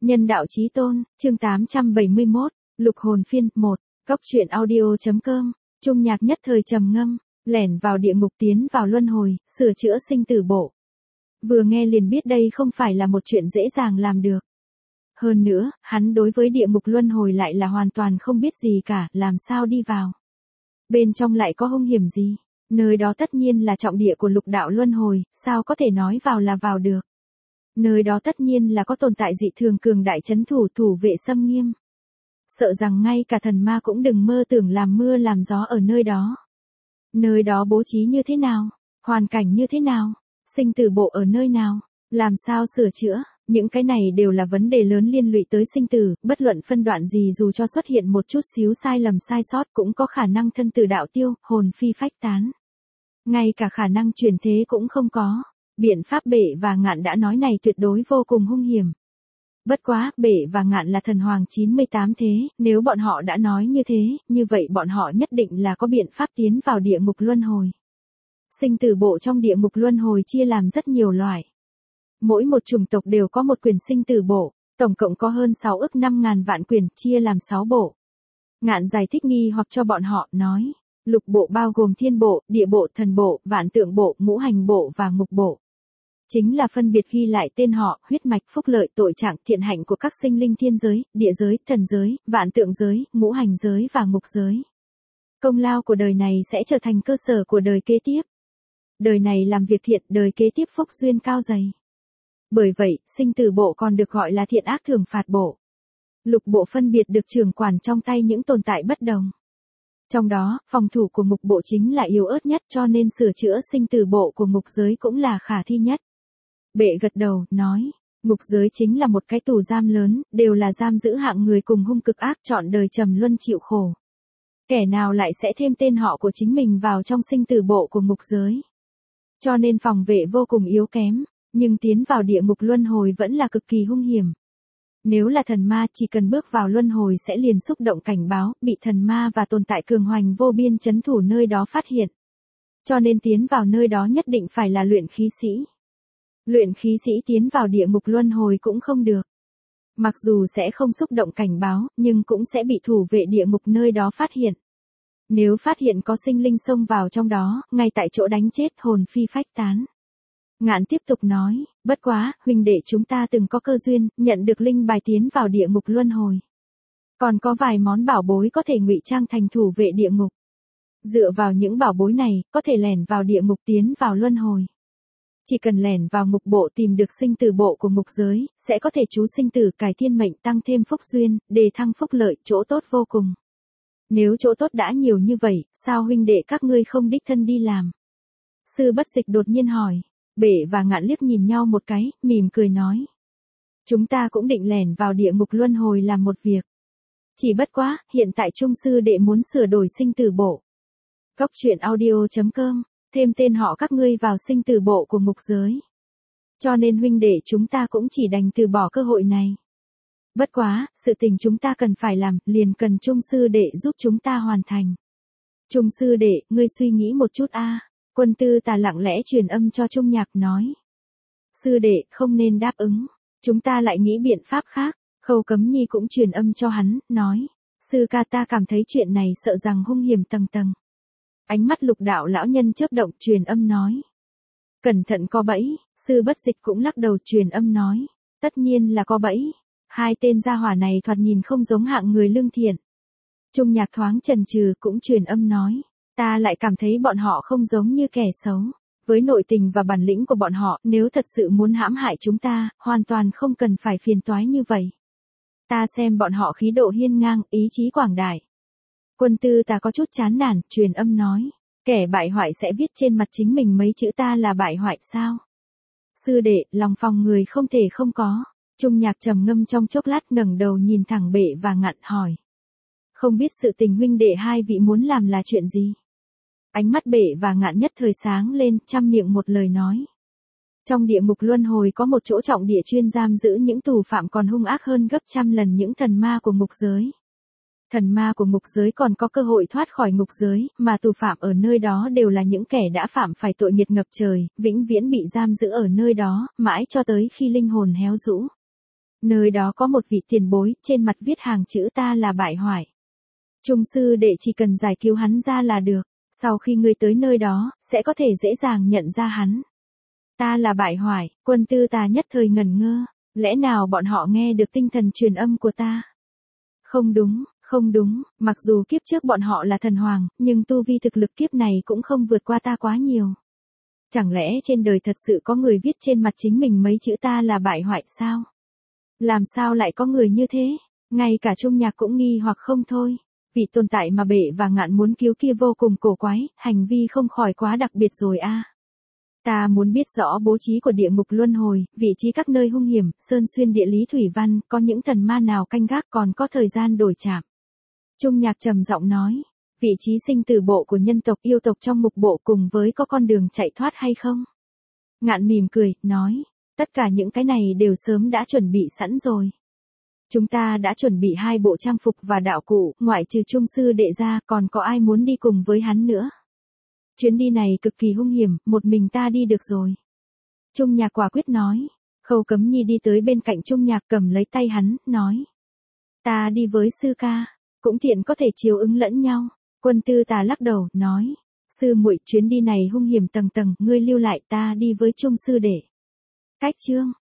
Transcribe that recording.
Nhân đạo chí tôn, chương 871, lục hồn phiên, 1, Cóc truyện audio.com, Trung Nhạc nhất thời trầm ngâm, lẻn vào địa ngục tiến vào luân hồi, sửa chữa sinh tử bộ. Vừa nghe liền biết đây không phải là một chuyện dễ dàng làm được. Hơn nữa, hắn đối với địa ngục luân hồi lại là hoàn toàn không biết gì cả, làm sao đi vào. Bên trong lại có hung hiểm gì, nơi đó tất nhiên là trọng địa của lục đạo luân hồi, sao có thể nói vào là vào được. Nơi đó tất nhiên là có tồn tại dị thường cường đại trấn thủ thủ vệ xâm nghiêm. Sợ rằng ngay cả thần ma cũng đừng mơ tưởng làm mưa làm gió ở nơi đó. Nơi đó bố trí như thế nào? Hoàn cảnh như thế nào? Sinh tử bộ ở nơi nào? Làm sao sửa chữa? Những cái này đều là vấn đề lớn liên lụy tới sinh tử, bất luận phân đoạn gì dù cho xuất hiện một chút xíu sai lầm sai sót cũng có khả năng thân tử đạo tiêu, hồn phi phách tán. Ngay cả khả năng chuyển thế cũng không có. Biện pháp Bệ và Ngạn đã nói này tuyệt đối vô cùng hung hiểm. Bất quá, Bệ và Ngạn là thần hoàng 98 thế, nếu bọn họ đã nói như thế, như vậy bọn họ nhất định là có biện pháp tiến vào địa ngục luân hồi. Sinh tử bộ trong địa ngục luân hồi chia làm rất nhiều loại. Mỗi một chủng tộc đều có một quyền sinh tử bộ, tổng cộng có hơn 6 ức 5.000 vạn quyền, chia làm 6 bộ. Ngạn giải thích nghi hoặc cho bọn họ, nói, lục bộ bao gồm thiên bộ, địa bộ, thần bộ, vạn tượng bộ, ngũ hành bộ và ngục bộ. Chính là phân biệt ghi lại tên họ, huyết mạch, phúc lợi, tội trạng, thiện hạnh của các sinh linh thiên giới, địa giới, thần giới, vạn tượng giới, ngũ hành giới và ngục giới. Công lao của đời này sẽ trở thành cơ sở của đời kế tiếp. Đời này làm việc thiện, đời kế tiếp phúc duyên cao dày. Bởi vậy, sinh tử bộ còn được gọi là thiện ác thưởng phạt bộ. Lục bộ phân biệt được trưởng quản trong tay những tồn tại bất đồng. Trong đó, phòng thủ của ngục bộ chính là yếu ớt nhất, cho nên sửa chữa sinh tử bộ của ngục giới cũng là khả thi nhất. Bệ gật đầu, nói, ngục giới chính là một cái tù giam lớn, đều là giam giữ hạng người cùng hung cực ác trọn đời trầm luân chịu khổ. Kẻ nào lại sẽ thêm tên họ của chính mình vào trong sinh tử bộ của ngục giới. Cho nên phòng vệ vô cùng yếu kém, nhưng tiến vào địa ngục luân hồi vẫn là cực kỳ hung hiểm. Nếu là thần ma chỉ cần bước vào luân hồi sẽ liền xúc động cảnh báo, bị thần ma và tồn tại cường hoành vô biên trấn thủ nơi đó phát hiện. Cho nên tiến vào nơi đó nhất định phải là luyện khí sĩ. Luyện khí sĩ tiến vào địa ngục luân hồi cũng không được. Mặc dù sẽ không xúc động cảnh báo, nhưng cũng sẽ bị thủ vệ địa ngục nơi đó phát hiện. Nếu phát hiện có sinh linh xông vào trong đó, ngay tại chỗ đánh chết, hồn phi phách tán. Ngạn tiếp tục nói, bất quá, huynh đệ chúng ta từng có cơ duyên, nhận được linh bài tiến vào địa ngục luân hồi. Còn có vài món bảo bối có thể ngụy trang thành thủ vệ địa ngục. Dựa vào những bảo bối này, có thể lẻn vào địa ngục tiến vào luân hồi. Chỉ cần lẻn vào ngục bộ tìm được sinh tử bộ của ngục giới, sẽ có thể trú sinh tử cải thiên mệnh tăng thêm phúc duyên, đề thăng phúc lợi, chỗ tốt vô cùng. Nếu chỗ tốt đã nhiều như vậy, sao huynh đệ các ngươi không đích thân đi làm? Sư Bất Dịch đột nhiên hỏi. Bệ và Ngạn liếc nhìn nhau một cái, mỉm cười nói. Chúng ta cũng định lẻn vào địa ngục luân hồi làm một việc. Chỉ bất quá, hiện tại Trung sư đệ muốn sửa đổi sinh tử bộ. Cóc truyện audio.com, thêm tên họ các ngươi vào sinh tử bộ của ngục giới. Cho nên huynh đệ chúng ta cũng chỉ đành từ bỏ cơ hội này. Bất quá, sự tình chúng ta cần phải làm, liền cần Trung sư đệ giúp chúng ta hoàn thành. Trung sư đệ, ngươi suy nghĩ một chút a. Quân Tư Tà lặng lẽ truyền âm cho Trung Nhạc nói. Sư đệ, không nên đáp ứng. Chúng ta lại nghĩ biện pháp khác. Khâu Cấm Nhi cũng truyền âm cho hắn, nói. Sư ca ta cảm thấy chuyện này sợ rằng hung hiểm tầng tầng. Ánh mắt Lục đạo lão nhân chớp động truyền âm nói. Cẩn thận có bẫy. Sư Bất Dịch cũng lắc đầu truyền âm nói. Tất nhiên là có bẫy. Hai tên gia hỏa này thoạt nhìn không giống hạng người lương thiện. Trung Nhạc thoáng chần chừ cũng truyền âm nói. Ta lại cảm thấy bọn họ không giống như kẻ xấu. Với nội tình và bản lĩnh của bọn họ, nếu thật sự muốn hãm hại chúng ta, hoàn toàn không cần phải phiền toái như vậy. Ta xem bọn họ khí độ hiên ngang, ý chí quảng đại. Quân Tư ta có chút chán nản, truyền âm nói. Kẻ bại hoại sẽ viết trên mặt chính mình mấy chữ ta là bại hoại sao? Sư đệ, lòng phòng người không thể không có. Trung Nhạc trầm ngâm trong chốc lát ngẩng đầu nhìn thẳng Bệ và Ngạn hỏi. Không biết sự tình huynh đệ hai vị muốn làm là chuyện gì? Ánh mắt Bệ và Ngạn nhất thời sáng lên, trăm miệng một lời nói. Trong địa ngục luân hồi có một chỗ trọng địa chuyên giam giữ những tù phạm còn hung ác hơn gấp trăm lần những thần ma của ngục giới. Thần ma của ngục giới còn có cơ hội thoát khỏi ngục giới, mà tù phạm ở nơi đó đều là những kẻ đã phạm phải tội nghiệt ngập trời, vĩnh viễn bị giam giữ ở nơi đó, mãi cho tới khi linh hồn héo rũ. Nơi đó có một vị tiền bối, trên mặt viết hàng chữ ta là bại hoại. Trung sư đệ chỉ cần giải cứu hắn ra là được, sau khi ngươi tới nơi đó, sẽ có thể dễ dàng nhận ra hắn. Ta là bại hoại, Quân Tư Tà nhất thời ngẩn ngơ, lẽ nào bọn họ nghe được tinh thần truyền âm của ta? Không đúng, mặc dù kiếp trước bọn họ là thần hoàng, nhưng tu vi thực lực kiếp này cũng không vượt qua ta quá nhiều. Chẳng lẽ trên đời thật sự có người viết trên mặt chính mình mấy chữ ta là bại hoại sao? Làm sao lại có người như thế? Ngay cả Trung Nhạc cũng nghi hoặc không thôi. Vị tồn tại mà Bệ và Ngạn muốn cứu kia vô cùng cổ quái, hành vi không khỏi quá đặc biệt rồi a. Ta muốn biết rõ bố trí của địa ngục luân hồi, vị trí các nơi hung hiểm, sơn xuyên địa lý thủy văn, có những thần ma nào canh gác còn có thời gian đổi chạm. Trung Nhạc trầm giọng nói, vị trí sinh tử bộ của nhân tộc yêu tộc trong mục bộ cùng với có con đường chạy thoát hay không? Ngạn mỉm cười, nói, tất cả những cái này đều sớm đã chuẩn bị sẵn rồi. Chúng ta đã chuẩn bị 2 bộ trang phục và đạo cụ, ngoại trừ Trung sư đệ ra, còn có ai muốn đi cùng với hắn nữa? Chuyến đi này cực kỳ hung hiểm, một mình ta đi được rồi. Trung Nhạc quả quyết nói. Khâu Cấm Nhi đi tới bên cạnh Trung Nhạc cầm lấy tay hắn, nói. Ta đi với sư ca, cũng tiện có thể chiếu ứng lẫn nhau. Quân Tư Tà lắc đầu, nói. Sư muội, chuyến đi này hung hiểm tầng tầng, ngươi lưu lại ta đi với Trung sư đệ. Cách chương.